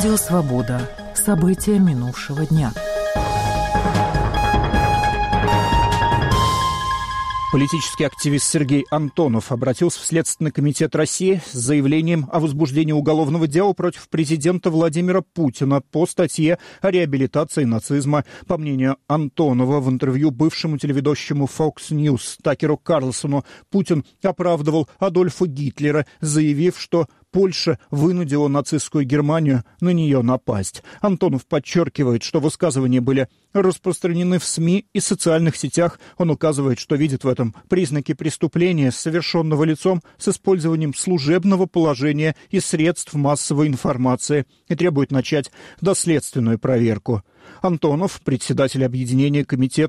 Радио «Свобода». События минувшего дня. Политический активист Сергей Антонов обратился в Следственный комитет России с заявлением о возбуждении уголовного дела против президента Владимира Путина по статье о реабилитации нацизма. По мнению Антонова, в интервью бывшему телеведущему Fox News Такеру Карлсону Путин оправдывал Адольфа Гитлера, заявив, что Польша вынудила нацистскую Германию на нее напасть. Антонов подчеркивает, что высказывания были распространены в СМИ и социальных сетях. Он указывает, что видит в этом признаки преступления, совершенного лицом с использованием служебного положения и средств массовой информации, и требует начать доследственную проверку. Антонов, председатель объединения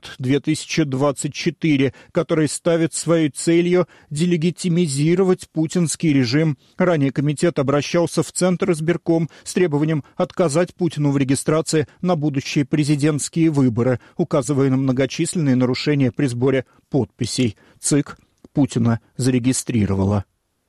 «Комитет-2024», который ставит своей целью делегитимизировать путинский режим. Ранее комитет обращался в Центр избирком с требованием отказать Путину в регистрации на будущие президентские выборы, указывая на многочисленные нарушения при сборе подписей. ЦИК Путина зарегистрировала.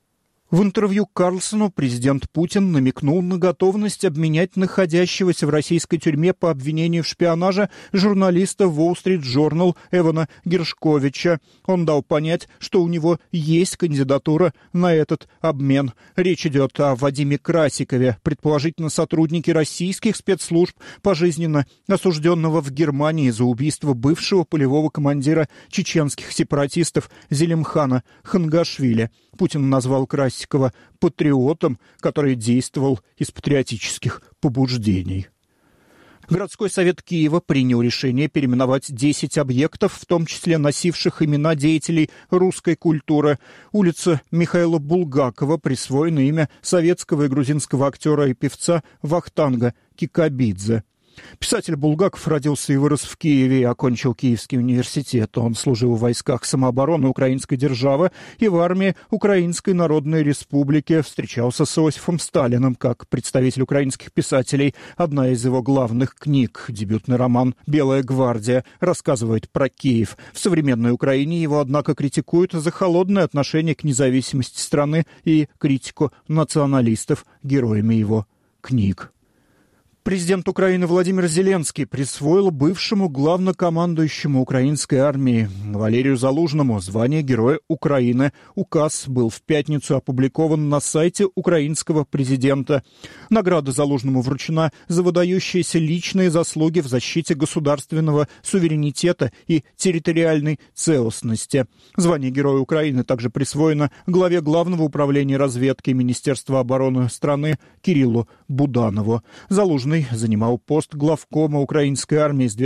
В интервью Карлсону президент Путин намекнул на готовность обменять находящегося в российской тюрьме по обвинению в шпионаже журналиста Wall Street Journal Эвана Гершковича. Он дал понять, что у него есть кандидатура на этот обмен. Речь идет о Вадиме Красикове, предположительно сотруднике российских спецслужб, пожизненно осужденного в Германии за убийство бывшего полевого командира чеченских сепаратистов Зелимхана Хангашвили. Путин назвал Красикова патриотом, который действовал из патриотических побуждений. Городской совет Киева принял решение переименовать 10 объектов, в том числе носивших имена деятелей русской культуры. Улица Михаила Булгакова присвоена имя советского и грузинского актера и певца Вахтанга Кикабидзе. Писатель Булгаков родился и вырос в Киеве и окончил Киевский университет. Он служил в войсках самообороны украинской державы и в армии Украинской Народной Республики. Встречался с Иосифом Сталиным как представитель украинских писателей. Одна из его главных книг, дебютный роман «Белая гвардия», рассказывает про Киев. В современной Украине его, однако, критикуют за холодное отношение к независимости страны и критику националистов героями его книг. Президент Украины Владимир Зеленский присвоил бывшему главнокомандующему украинской армии Валерию Залужному звание Героя Украины. Указ был в пятницу опубликован на сайте украинского президента. Награда Залужному вручена за выдающиеся личные заслуги в защите государственного суверенитета и территориальной целостности. Звание Героя Украины также присвоено главе Главного управления разведки Министерства обороны страны Кириллу Буданову. Залужный занимал пост главкома украинской армии с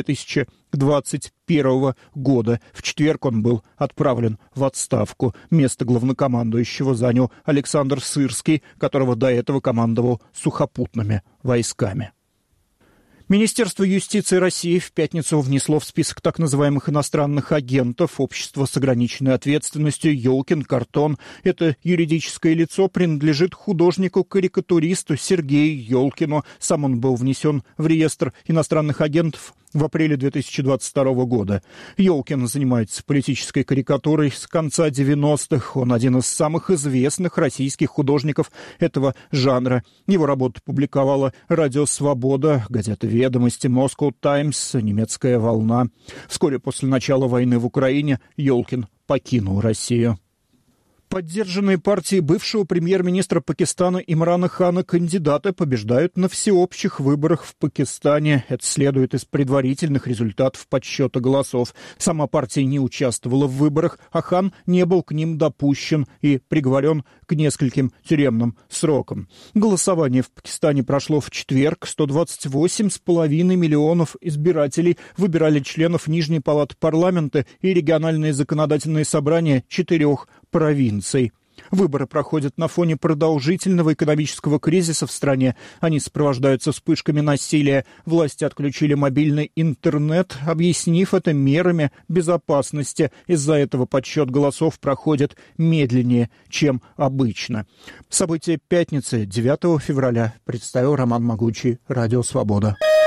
2021 года. В четверг он был отправлен в отставку. Место главнокомандующего занял Александр Сырский, которого до этого командовал сухопутными войсками. Министерство юстиции России в пятницу внесло в список так называемых иностранных агентов общества с ограниченной ответственностью «Ёлкин Картон». Это юридическое лицо принадлежит художнику-карикатуристу Сергею Ёлкину. Сам он был внесен в реестр иностранных агентов в апреле 2022 года. Ёлкин занимается политической карикатурой с конца 90-х. Он один из самых известных российских художников этого жанра. Его работу публиковала «Радио Свобода», газета «Ведомости», «Moscow Times», «Немецкая волна». Вскоре после начала войны в Украине Ёлкин покинул Россию. Поддержанные партией бывшего премьер-министра Пакистана Имрана Хана кандидаты побеждают на всеобщих выборах в Пакистане. Это следует из предварительных результатов подсчета голосов. Сама партия не участвовала в выборах, а Хан не был к ним допущен и приговорен к нескольким тюремным срокам. Голосование в Пакистане прошло в четверг. 128,5 миллионов избирателей выбирали членов Нижней палаты парламента и региональные законодательные собрания 4 провинций. Выборы проходят на фоне продолжительного экономического кризиса в стране. Они сопровождаются вспышками насилия. Власти отключили мобильный интернет, объяснив это мерами безопасности. Из-за этого подсчет голосов проходит медленнее, чем обычно. События пятницы, 9 февраля, представил Роман Могучий, Радио Свобода.